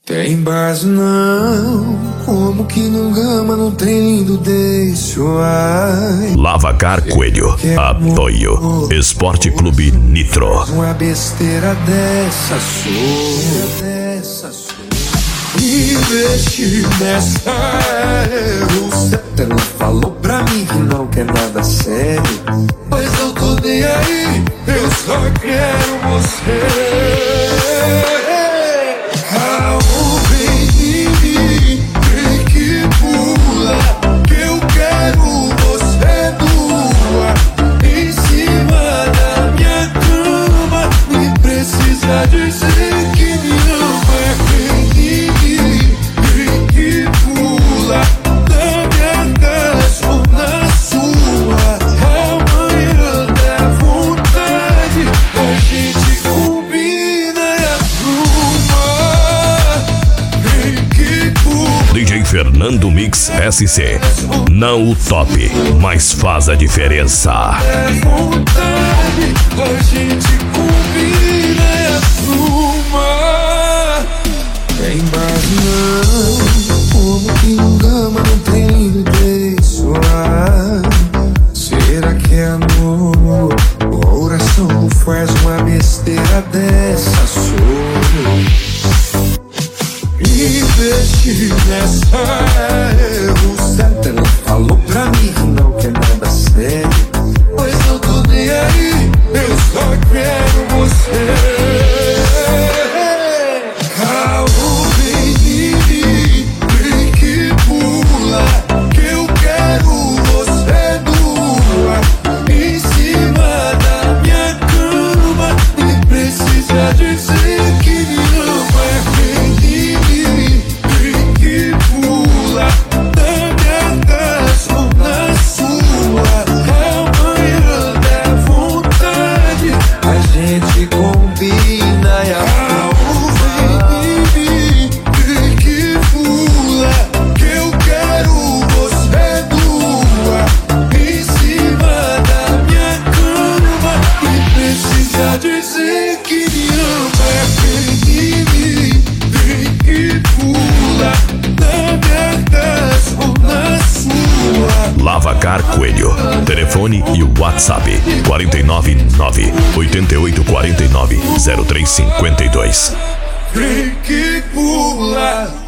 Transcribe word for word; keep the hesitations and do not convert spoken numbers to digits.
Tem base não, como que não gama no trem do deixo ai. Lavacar Coelho, apoio Esporte Clube Nitro. Uma besteira dessa sou, dessa sou. Investir nessa erro. Você não falou pra mim que não quer nada sério, pois eu tô nem aí, eu só quero você. Dizer que me ama, vem que, vem que pula na minha casa ou na sua. Amanhã dá vontade, a gente combina e arruma. Vem que pula. D J Fernando Mix S C. Não o top, mas faz a diferença. Dá vontade, a gente combina. Tem base não, como que não gama não tem deixo ai. Será que é amor? O coração não faz uma besteira dessa sou. Investir nessa erro. Santa não falou pra mim que não quer nada sério, pois eu tô nem aí, eu só quero você. Dizer que me ama, vem que me, vem que pula na minha casa ou na sua. Lavacar Coelho. Telefone e o WhatsApp quatro nove nove, oito oito quatro nove, zero três cinco dois. Vem que pula.